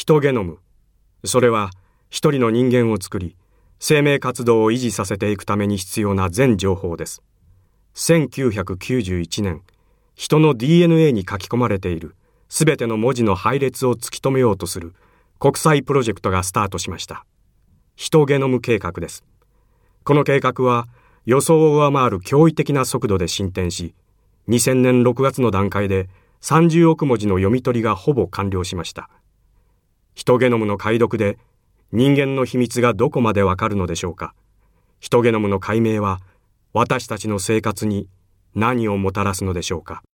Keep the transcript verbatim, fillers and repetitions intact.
ヒトゲノム。それは一人の人間を作り、生命活動を維持させていくために必要な全情報です。せんきゅうひゃくきゅうじゅういちねん、人の ディーエヌエー に書き込まれているすべての文字の配列を突き止めようとする国際プロジェクトがスタートしました。ヒトゲノム計画です。この計画は予想を上回る驚異的な速度で進展し、にせんねんろくがつの段階でさんじゅうおく文字の読み取りがほぼ完了しました。ヒトゲノムの解読で人間の秘密がどこまでわかるのでしょうか。ヒトゲノムの解明は私たちの生活に何をもたらすのでしょうか。